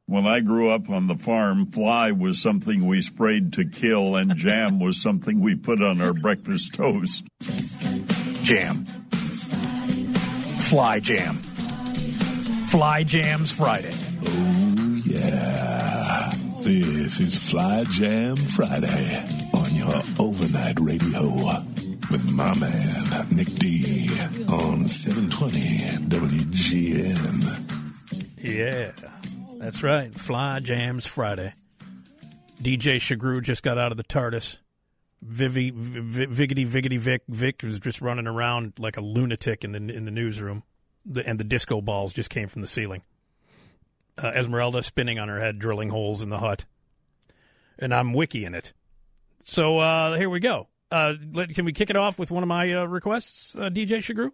When I grew up on the farm, fly was something we sprayed to kill, and jam was something we put on our breakfast toast. Jam. Fly jam. Fly Jams Friday. Oh, yeah. This is Fly Jam Friday on your overnight radio with my man, Nick D, on 720 WGN. Yeah. That's right. Fly Jams Friday. DJ Shagru just got out of the TARDIS. Vic was just running around like a lunatic in the newsroom. And the disco balls just came from the ceiling. Esmeralda spinning on her head, drilling holes in the hut. And I'm wikiing it. So here we go. Can we kick it off with one of my requests, DJ Shagru?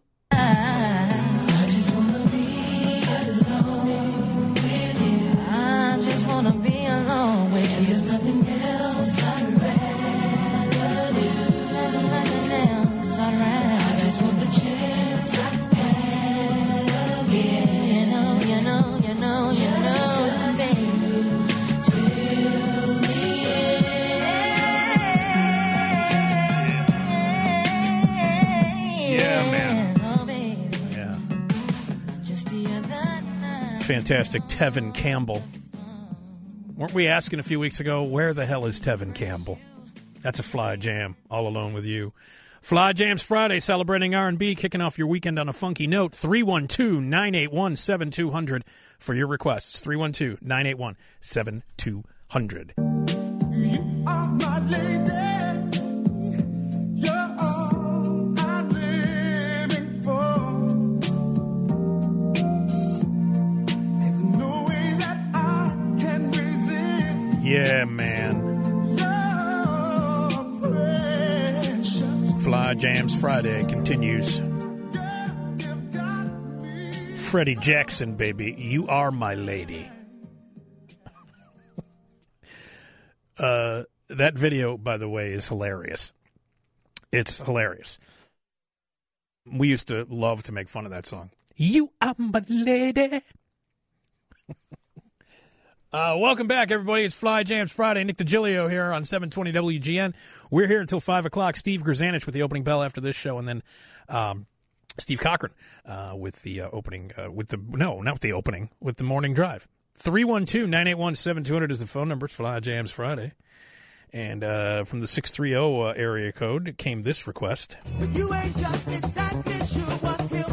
Fantastic Tevin Campbell. Weren't we asking a few weeks ago, where the hell is Tevin Campbell? That's a Fly Jam, all alone with you. Fly Jams Friday, celebrating R&B, kicking off your weekend on a funky note. 312-981-7200 for your requests. 312-981-7200. You are my lady. Yeah, man. Fly Jams Friday continues. Freddie Jackson, baby. You are my lady. That video, by the way, is hilarious. It's hilarious. We used to love to make fun of that song. You are my lady. Welcome back, everybody. It's Fly Jams Friday. Nick DiGilio here on 720 WGN. We're here until 5 o'clock. Steve Grzanich with the opening bell after this show, and then Steve Cochran with the opening, with the morning drive. 312-981-7200 is the phone number. It's Fly Jams Friday. And from the 630 area code came this request. But you ain't just exactly sure what's hip.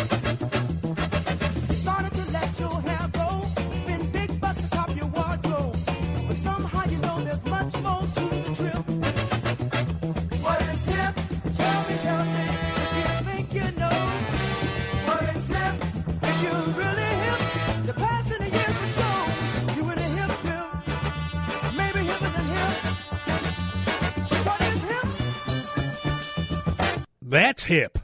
You started to let your hair go, spend big bucks to top your wardrobe. But somehow you know there's much more to the trip. What is hip? Tell me if you think you know. What is hip? If you're really hip, the past and the years will show you in a hip trip. Maybe hipper than hip. What is hip? That's hip.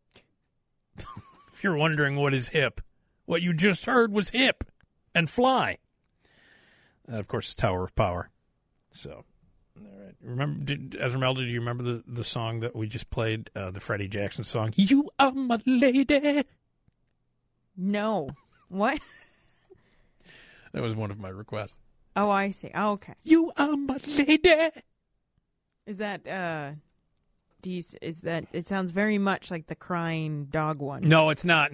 If you're wondering what is hip, what you just heard was hip and fly. Of course, Tower of Power. So, all right. Esmeralda, do you remember the song that we just played, the Freddie Jackson song? You are my lady. No. What? That was one of my requests. Oh, I see. Oh, okay. You are my lady. Is that, it sounds very much like the crying dog one. No, it's not.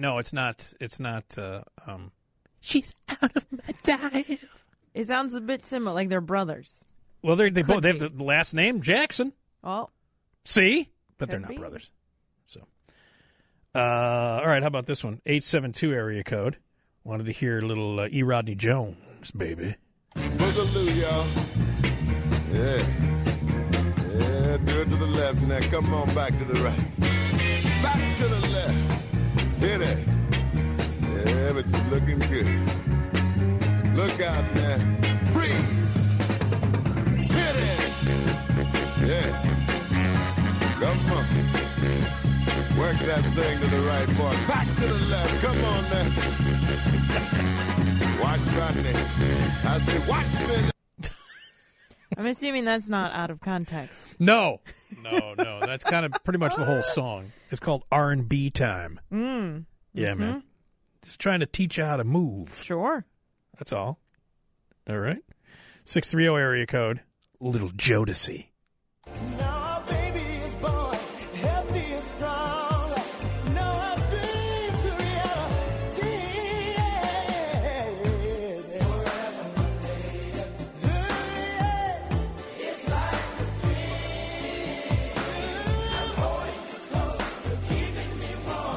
She's out of my life. It sounds a bit similar, like they're brothers. Well, they both have the last name Jackson. Oh, see, but they're Could not be. brothers. So, all right. How about this one? 872 area code. Wanted to hear a little E. Rodney Jones, baby. Boogaloo, y'all. Yeah. Yeah, do it to the left now. Come on back to the right. Back to the left. Hit it. Yeah, but you're looking good. Look out now. Freeze. Hit it. Yeah. Come on. Work that thing to the right part. Back to the left. Come on now. Watch Rodney. I say, watch me. I'm assuming that's not out of context. No. That's kind of pretty much the whole song. It's called R&B Time. Yeah, man. Just trying to teach you how to move. Sure. That's all. All right. 630 area code. Little Jodeci. Now our baby is born, healthy and strong. Now our dreams to reality. It's like a dream. I'm holding you close, you're keeping me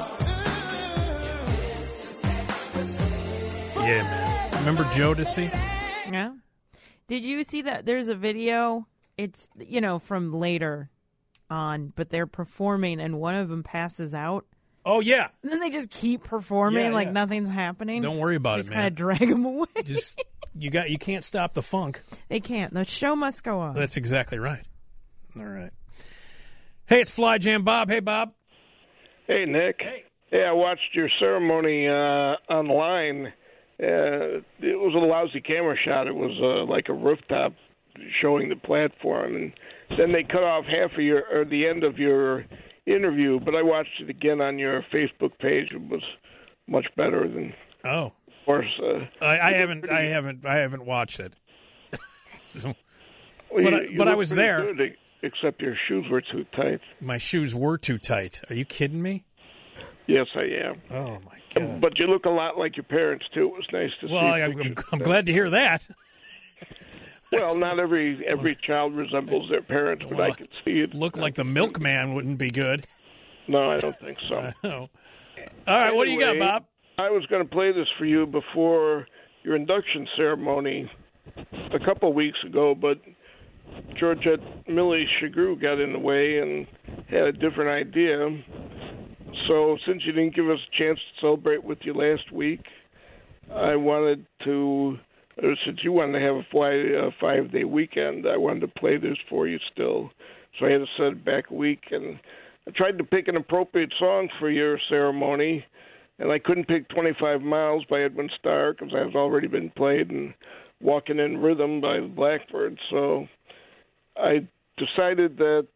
warm. Yeah, man. Remember Jodeci? Yeah. Did you see that? There's a video. It's, from later on, but they're performing and one of them passes out. Oh, yeah. And then they just keep performing Yeah, like yeah. nothing's happening. Don't worry about Just it, kind man. of drag them away. Just you can't stop the funk. They can't. The show must go on. That's exactly right. All right. Hey, it's Fly Jam Bob. Hey, Bob. Hey, Nick. Hey, I watched your ceremony online. It was a lousy camera shot. It was like a rooftop showing the platform, and then they cut off half of the end of your interview. But I watched it again on your Facebook page. It was much better than. Oh, Of course, I haven't watched it. So, well, but you I look was pretty there. good, except your shoes were too tight. My shoes were too tight. Are you kidding me? Yes, I am. Oh my God. But you look a lot like your parents too. It was nice to Well, see. I'm glad to hear that. Well, not every child resembles their parents, but I can see it. Look like the milkman wouldn't be good. No, I don't think so. Oh. All right, what do you got, Anyway, Bob? I was going to play this for you before your induction ceremony a couple of weeks ago, but Georgette Millie Shagru got in the way and had a different idea. So since you didn't give us a chance to celebrate with you last week, I wanted to, since you wanted to have a 5-day weekend, I wanted to play this for you still. So I had to set it back a week, and I tried to pick an appropriate song for your ceremony, and I couldn't pick 25 Miles by Edwin Starr because that has already been played, and Walking in Rhythm by the Blackbirds. So I decided that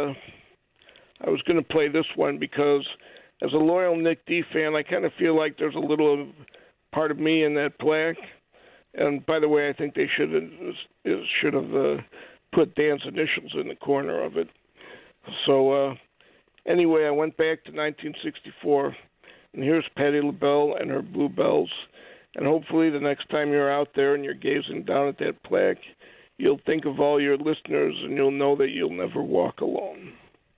I was going to play this one because as a loyal Nick D fan, I kind of feel like there's a little part of me in that plaque. And by the way, I think they should have put Dan's initials in the corner of it. So anyway, I went back to 1964, and here's Patti LaBelle and her Bluebells. And hopefully the next time you're out there and you're gazing down at that plaque, you'll think of all your listeners and you'll know that you'll never walk alone.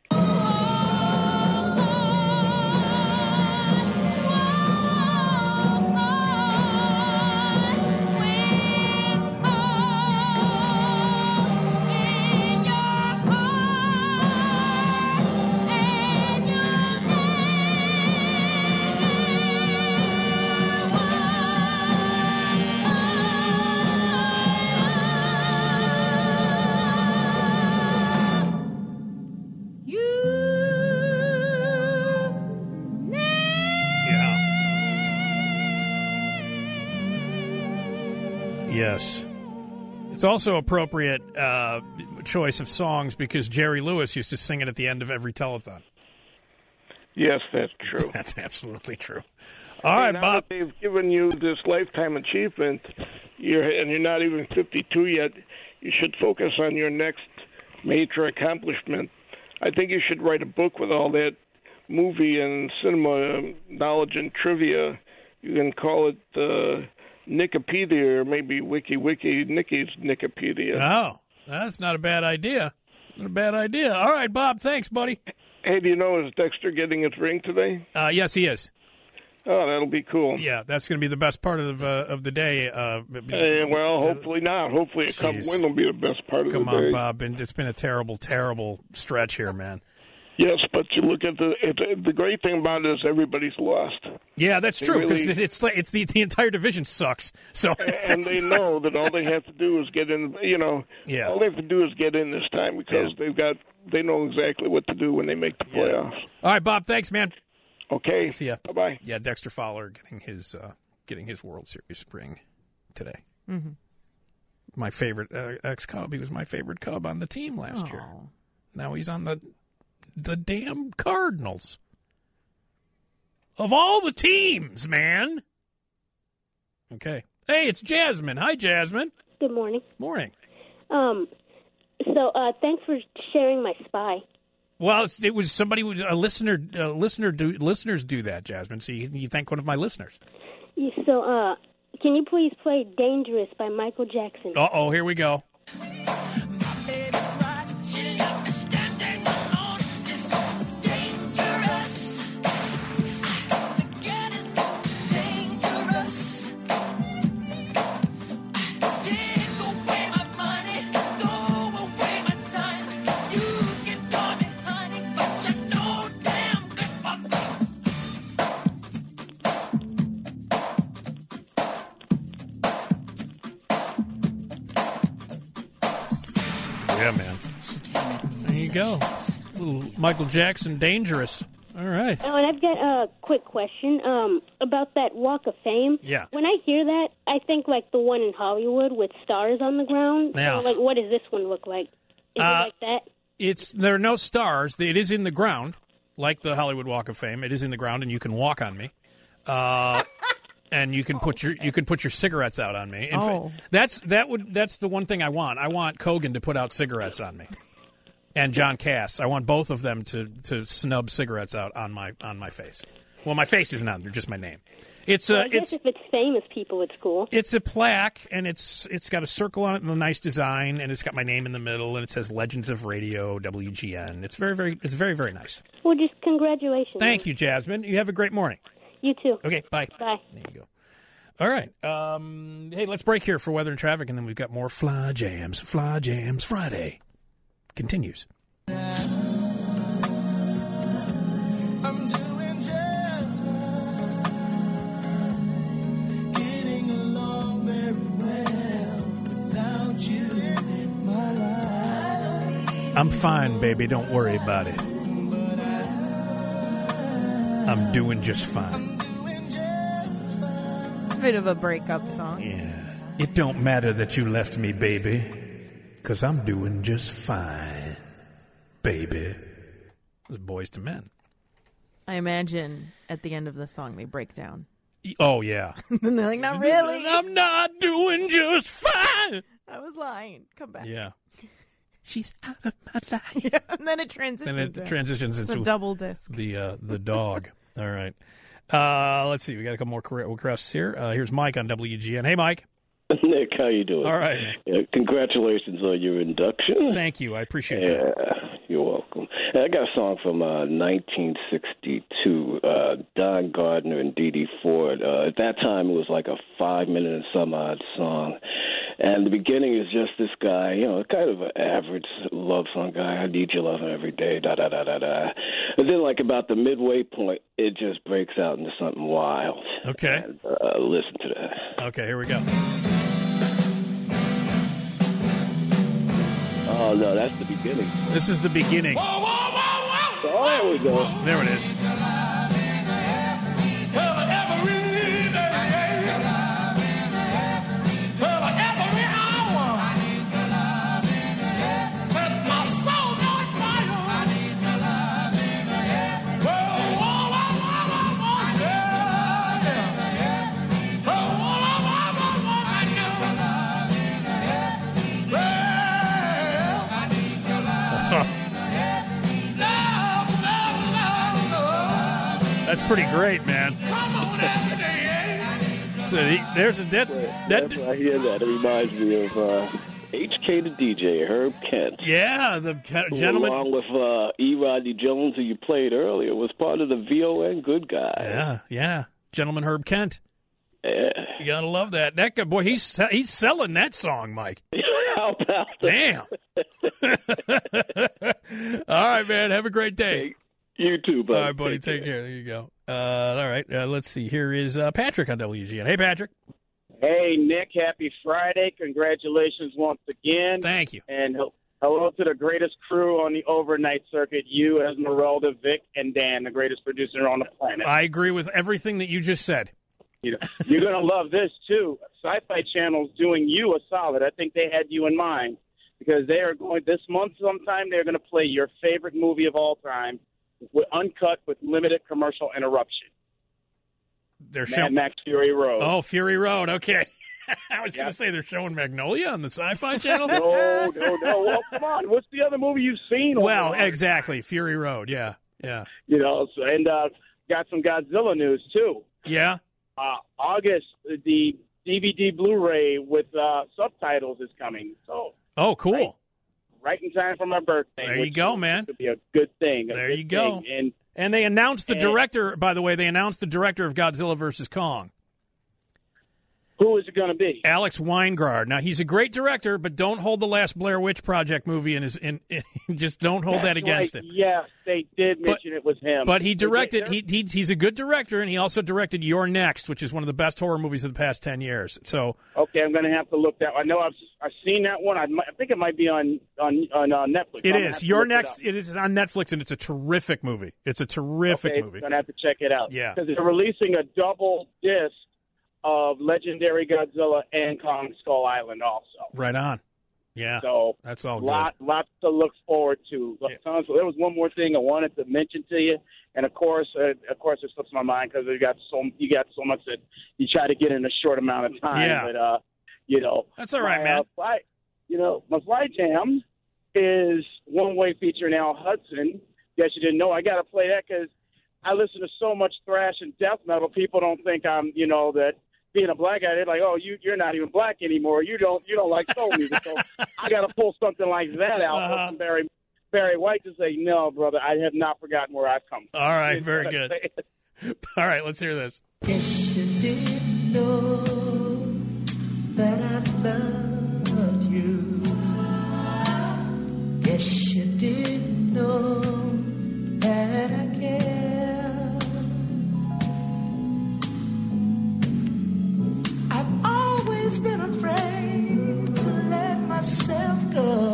Yes. It's also appropriate choice of songs because Jerry Lewis used to sing it at the end of every telethon. Yes, that's true. That's absolutely true. All right, now Bob. that they've given you this lifetime achievement, you're not even 52 yet, you should focus on your next major accomplishment. I think you should write a book with all that movie and cinema knowledge and trivia. You can call it Nickopedia or maybe Wiki Nicky's Nickopedia. Oh, that's not a bad idea. Not a bad idea. All right, Bob. Thanks, buddy. Hey, do you know, is Dexter getting his ring today? Yes, he is. Oh, that'll be cool. Yeah, that's going to be the best part of the day. Well, hopefully not. Hopefully a cup win will be the best part of the day. Come on, Bob. It's been a terrible, terrible stretch here, man. Yes, but you look at the great thing about it is everybody's lost. Yeah, that's true because really, it's the entire division sucks. So and they know that all they have to do is get in. Yeah. All they have to do is get in this time because they know exactly what to do when they make the playoffs. All right, Bob. Thanks, man. Okay. See ya. Bye-bye. Yeah, Dexter Fowler getting his World Series ring today. Mm-hmm. My favorite ex-Cub. He was my favorite Cub on the team last year. Now he's on the damn Cardinals. Of all the teams, man. Okay. Hey, it's Jasmine. Hi, Jasmine. Good morning. Morning. Thanks for sharing my spy. Well, it was somebody, listeners do that, Jasmine. So you thank one of my listeners. Can you please play Dangerous by Michael Jackson? Uh-oh, here we go. Yeah, man. There you go. Little Michael Jackson, Dangerous. All right. Oh, and I've got a quick question about that Walk of Fame. Yeah. When I hear that, I think like the one in Hollywood with stars on the ground. Yeah. So, like, what does this one look like? Is it like that? There are no stars. It is in the ground, like the Hollywood Walk of Fame. It is in the ground, and you can walk on me. And you can put your cigarettes out on me. That's the one thing I want. I want Kogan to put out cigarettes on me, and John Cass. I want both of them to snub cigarettes out on my face. Well, my face isn't on there, just my name. I guess if it's famous people, it's cool. It's a plaque, and it's got a circle on it and a nice design, and it's got my name in the middle, and it says Legends of Radio, WGN. It's very, very nice. Well, just congratulations. Thank you, Jasmine. You have a great morning. You too. Okay, bye. Bye. There you go. All right. Hey, let's break here for weather and traffic, and then we've got more Fly Jams. Fly Jams Friday continues. I'm doing just fine, getting along very well without you in my life. I'm fine, baby. Don't worry about it. I'm doing just fine. It's a bit of a breakup song. Yeah. It don't matter that you left me, baby, 'cause I'm doing just fine, baby. It was Boys to Men. I imagine at the end of the song they break down. Oh, yeah. And they're like, not really. I'm not doing just fine. I was lying. Come back. Yeah. She's out of my life. Yeah, and then it transitions. And it transitions it's into a double disc. The dog. All right. Let's see. We got a couple more requests here. Here's Mike on WGN. Hey, Mike. Nick, how you doing? All right, man. Congratulations on your induction. Thank you. I appreciate that. You're welcome. I got a song from 1962, Don Gardner and Dee Dee Ford. At that time, it was like a 5-minute and some odd song. And the beginning is just this guy, kind of an average love song guy. I need your loving every day, da-da-da-da-da. And then, like, about the midway point, it just breaks out into something wild. Okay. And, listen to that. Okay, here we go. Oh, no, that's the beginning. This is the beginning. Oh, there we go. There it is. That's pretty great, man. So there's a Whenever I hear that, it reminds me of HK the DJ, Herb Kent. Yeah, the gentleman. Along with E. Rodney Jones, who you played earlier, was part of the VON Good Guy. Yeah. Gentleman Herb Kent. Yeah. You gotta love that. That guy, boy, he's selling that song, Mike. How about that? Damn. All right, man. Have a great day. You too, buddy. All right, buddy. Take care. There you go. All right. Let's see. Here is Patrick on WGN. Hey, Patrick. Hey, Nick. Happy Friday. Congratulations once again. Thank you. And hello to the greatest crew on the overnight circuit. You, Esmeralda, Vic, and Dan, the greatest producer on the planet. I agree with everything that you just said. You're going to love this, too. Sci-Fi Channel's doing you a solid. I think they had you in mind because they are going, this month sometime, they're going to play your favorite movie of all time, uncut with limited commercial interruption. They're Mad Max Fury Road. Oh, Fury Road. Okay. I was going to say they're showing Magnolia on the Sci-Fi Channel. No. Well, come on. What's the other movie you've seen? Well, exactly. Fury Road. Yeah. And got some Godzilla news, too. Yeah. August, the DVD Blu-ray with subtitles is coming. So. Oh, cool. Right in time for my birthday. There you go, man. Could be a good thing. There you go. And they announced the director, by the way, of Godzilla vs. Kong. Who is it going to be? Alex Weingard. Now, he's a great director, but don't hold the last Blair Witch Project movie just don't hold that against him. Yes, they did mention it was him. But he directed, he's a good director, and he also directed You're Next, which is one of the best horror movies of the past 10 years. So, okay, I'm going to have to look that. I know I've seen that one. I think it might be on Netflix. It is. You're Next. It is on Netflix, and it's a terrific movie. It's a terrific movie. I'm going to have to check it out. Yeah. Because they're releasing a double disc of Legendary Godzilla and Kong Skull Island also. Right on. Yeah. So that's all good. Lots to look forward to. Yeah. So there was one more thing I wanted to mention to you, and of course it slips my mind because you got so much that you try to get in a short amount of time. Yeah. But that's all right, man. My Fly Jam is one-way featuring Al Hudson. Guess you didn't know. I got to play that because I listen to so much thrash and death metal. People don't think I'm, that. Being a black guy, they're like, "Oh, you're not even black anymore. You don't like soul music." So I got to pull something like that out from Barry White to say, "No, brother, I have not forgotten where I've come from." All right, very good. All right, let's hear this. Guess you didn't know that I loved you. Guess you didn't know that I cared. Been afraid to let myself go.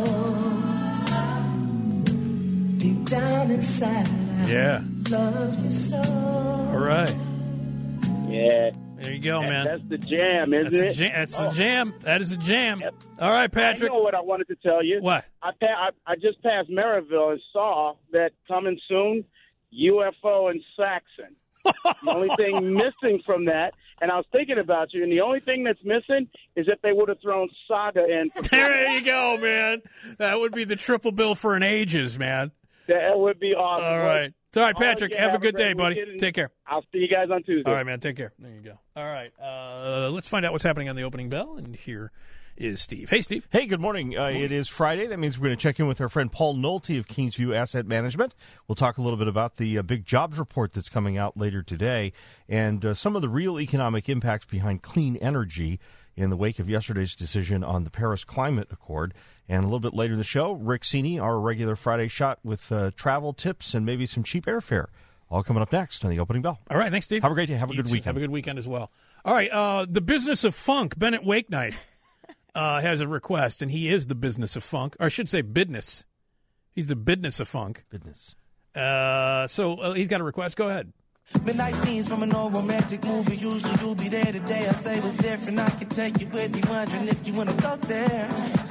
Deep down inside, I love you so. All right. Yeah. There you go, man. That's the jam, isn't it? That's the jam. That is a jam. Yep. All right, Patrick. I know what I wanted to tell you. What? I just passed Maryville and saw that coming soon, UFO in Saxon. The only thing missing from that, and I was thinking about you, and the only thing that's missing is if they would have thrown Saga in. There you go, man. That would be the triple bill for an ages, man. That would be awesome. All right. All right, Patrick, have a good day, buddy. Take care. I'll see you guys on Tuesday. All right, man. Take care. There you go. All right. Let's find out what's happening on the opening bell, and here is Steve. Hey, Steve. Hey, good morning. It is Friday. That means we're going to check in with our friend Paul Nolte of Kingsview Asset Management. We'll talk a little bit about the big jobs report that's coming out later today and some of the real economic impacts behind clean energy in the wake of yesterday's decision on the Paris Climate Accord. And a little bit later in the show, Rick Cini, our regular Friday shot with travel tips and maybe some cheap airfare. All coming up next on the opening bell. All right, thanks, Steve. Have a great day. Have a good weekend. Have a good weekend as well. All right, the Business of Funk, Bennett Wakenight, has a request, and he is the Business of Funk. Or I should say Bidness. He's the Bidness of Funk. Bidness. So he's got a request. Go ahead. Midnight scenes from an old romantic movie. Usually you'll be there today. I say what's different. I can take you with me, wondering if you want to go there.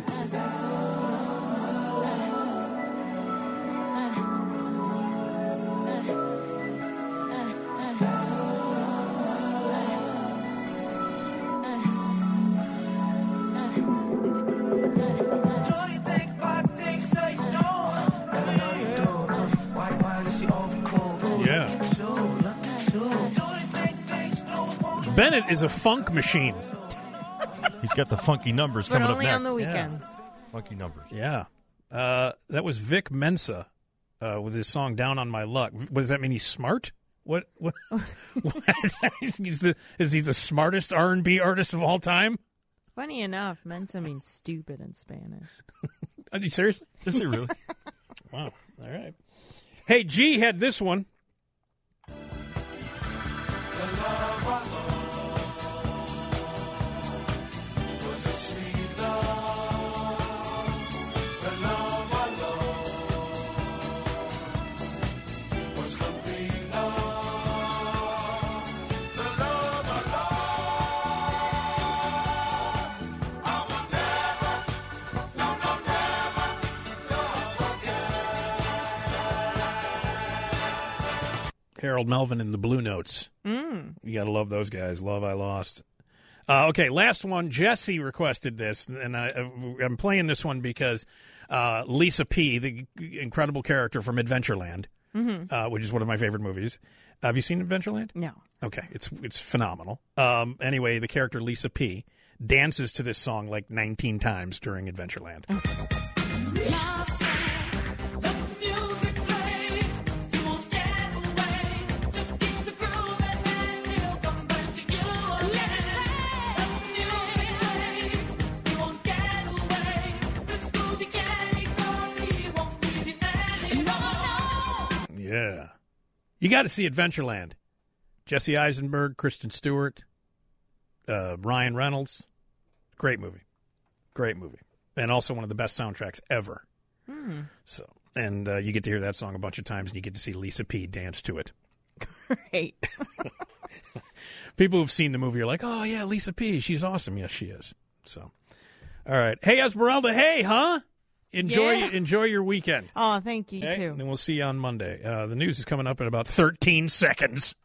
Yeah. Bennett is a funk machine. He's got the funky numbers But coming up only next. on the weekends. Funky numbers. Yeah. That was Vic Mensa with his song "Down on My Luck." What does that mean? He's smart? What is he the smartest R&B artist of all time? Funny enough, Mensa means stupid in Spanish. Are you serious? Is he really? Wow. All right. Hey, G had this one. Harold Melvin and the Blue Notes. You got to love those guys. Love I Lost. Okay, last one. Jesse requested this, and I'm playing this one because Lisa P., the incredible character from Adventureland, which is one of my favorite movies. Have you seen Adventureland? No. Okay, it's phenomenal. Anyway, the character Lisa P. dances to this song like 19 times during Adventureland. Yeah. You got to see Adventureland. Jesse Eisenberg, Kristen Stewart, Ryan Reynolds. Great movie. Great movie. And also one of the best soundtracks ever. So, and you get to hear that song a bunch of times, and you get to see Lisa P. dance to it. Great. People who've seen the movie are like, oh, yeah, Lisa P., she's awesome. Yes, she is. So, all right. Hey, Esmeralda, hey, huh? Enjoy your weekend. Oh, thank you, Okay? too. And we'll see you on Monday. The news is coming up in about 13 seconds.